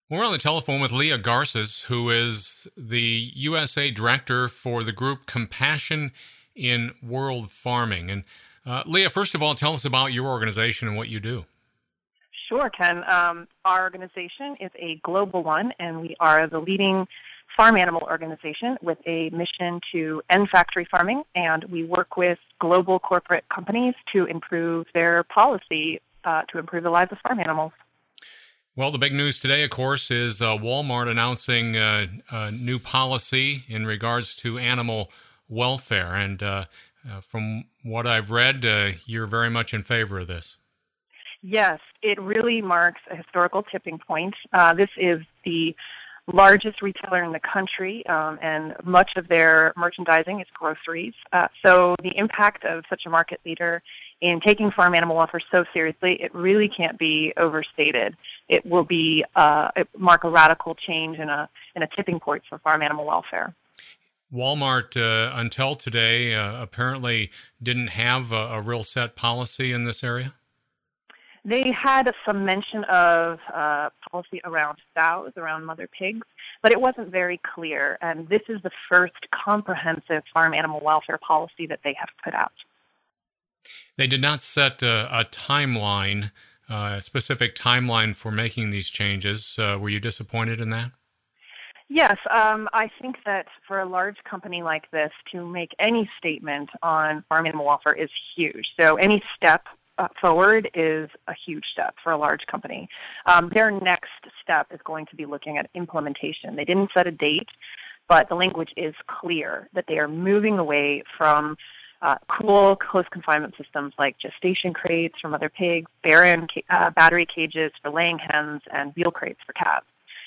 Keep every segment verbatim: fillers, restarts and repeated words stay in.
We're on the telephone with Leah Garces, who is the U S A Director for the group Compassion in World Farming. And uh, Leah, first of all, tell us about your organization and what you do. Sure, Ken. Um, our organization is a global one, and we are the leading farm animal organization with a mission to end factory farming, and we work with global corporate companies to improve their policy uh, to improve the lives of farm animals. Well, the big news today, of course, is uh, Walmart announcing uh, a new policy in regards to animal welfare. And uh, uh, from what I've read, uh, you're very much in favor of this. Yes, it really marks a historical tipping point. Uh, this is the largest retailer in the country, um, and much of their merchandising is groceries. Uh, so the impact of such a market leader in taking farm animal welfare so seriously, it really can't be overstated. It will be uh, it mark a radical change and a and a tipping point for farm animal welfare. Walmart, uh, until today, uh, apparently didn't have a, a real set policy in this area. They had some mention of uh, policy around sows, around mother pigs, but it wasn't very clear. And this is the first comprehensive farm animal welfare policy that they have put out. They did not set a, a timeline, uh, a specific timeline for making these changes. Uh, were you disappointed in that? Yes, um, I think that for a large company like this to make any statement on farm animal welfare is huge. So any step Uh, forward is a huge step for a large company. Um, their next step is going to be looking at implementation. They didn't set a date, but the language is clear that they are moving away from uh, cool close confinement systems like gestation crates for mother pigs, barren uh, battery cages for laying hens, and wheel crates for calves.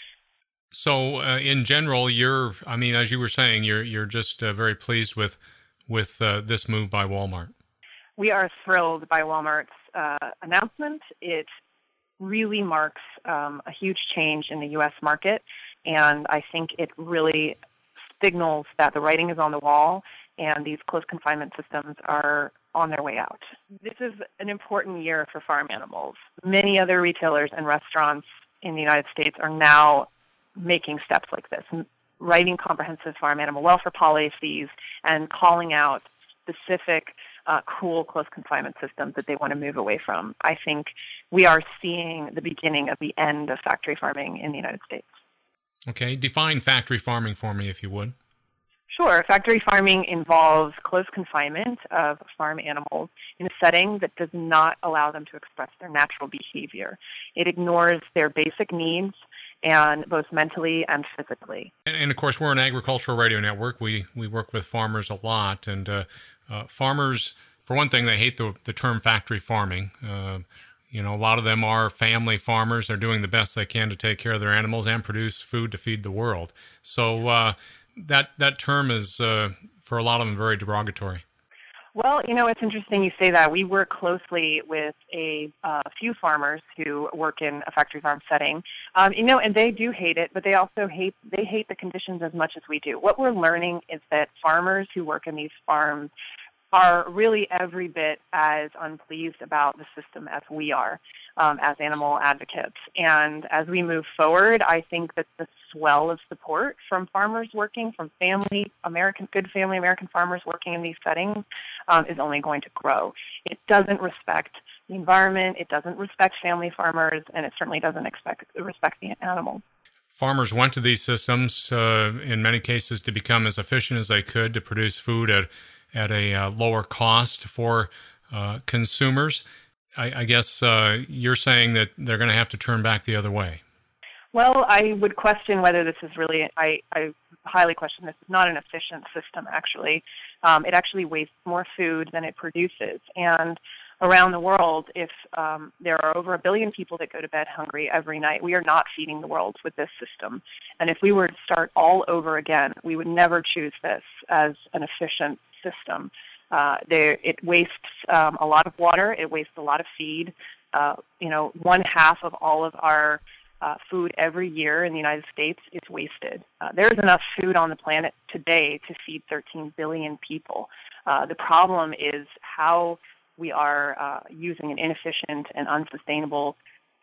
So, uh, in general, you're, I mean, as you were saying, you're you're just uh, very pleased with with uh, this move by Walmart. We are thrilled by Walmart's uh, announcement. It really marks um, a huge change in the U S market, and I think it really signals that the writing is on the wall and these close confinement systems are on their way out. This is an important year for farm animals. Many other retailers and restaurants in the United States are now making steps like this, writing comprehensive farm animal welfare policies and calling out specific uh, cool close confinement systems that they want to move away from. I think we are seeing the beginning of the end of factory farming in the United States. Okay, define factory farming for me, if you would. Sure. Factory farming involves close confinement of farm animals in a setting that does not allow them to express their natural behavior. It ignores their basic needs, and both mentally and physically. And, and of course, we're an agricultural radio network. We we work with farmers a lot, and uh, uh, farmers, for one thing, they hate the the term factory farming. Uh, you know, a lot of them are family farmers. They're doing the best they can to take care of their animals and produce food to feed the world. So uh, that that term is, uh, for a lot of them, very derogatory. Well, you know, it's interesting you say that. We work closely with a uh, few farmers who work in a factory farm setting, um, you know, and they do hate it, but they also hate they hate the conditions as much as we do. What we're learning is that farmers who work in these farms are really every bit as unpleased about the system as we are um, as animal advocates. And as we move forward, I think that the swell of support from farmers working, from family, American, good family American farmers working in these settings um, is only going to grow. It doesn't respect the environment, it doesn't respect family farmers, and it certainly doesn't expect, respect the animals. Farmers went to these systems, uh, in many cases, to become as efficient as they could to produce food at at a uh, lower cost for uh, consumers. I, I guess uh, you're saying that they're going to have to turn back the other way. Well, I would question whether this is really, I, I highly question this is not an efficient system, actually. Um, it actually wastes more food than it produces. And around the world, if um, there are over a billion people that go to bed hungry every night, we are not feeding the world with this system. And if we were to start all over again, we would never choose this as an efficient system. Uh, there, it wastes um, a lot of water. It wastes a lot of feed. Uh, you know, one half of all of our uh, food every year in the United States is wasted. Uh, there is enough food on the planet today to feed thirteen billion people. Uh, the problem is how we are uh, using an inefficient and unsustainable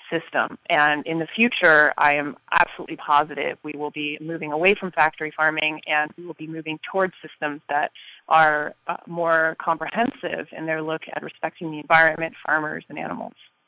system. And in the future, I am absolutely positive we will be moving away from factory farming, and we will be moving towards systems that are uh, more comprehensive in their look at respecting the environment, farmers, and animals.